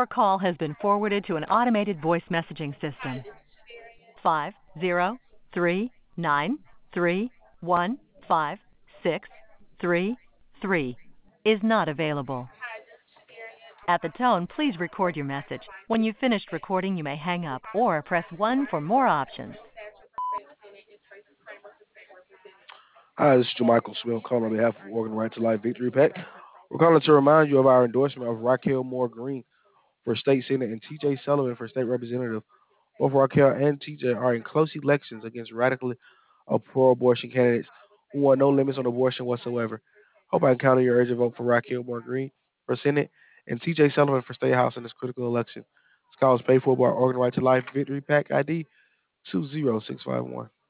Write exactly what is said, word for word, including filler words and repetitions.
Your call has been forwarded to an automated voice messaging system. Five zero three nine three one five six three three is not available. At the tone, please record your message. When you've finished recording, you may hang up or press one for more options. Hi, this is Jermichael Smith calling on behalf of Organ Right to Life Victory Pack. We're calling to remind you of our endorsement of Raquel Moore Green for state senate and T J Sullivan for state representative. Both Raquel and T J are in close elections against radically pro-abortion candidates who want no limits on abortion whatsoever. Hope I can count on your urgent vote for Raquel Moore Green for Senate and T J Sullivan for State House in this critical election. This call is paid for by Organ Right to Life Victory Pack I D two zero six five one.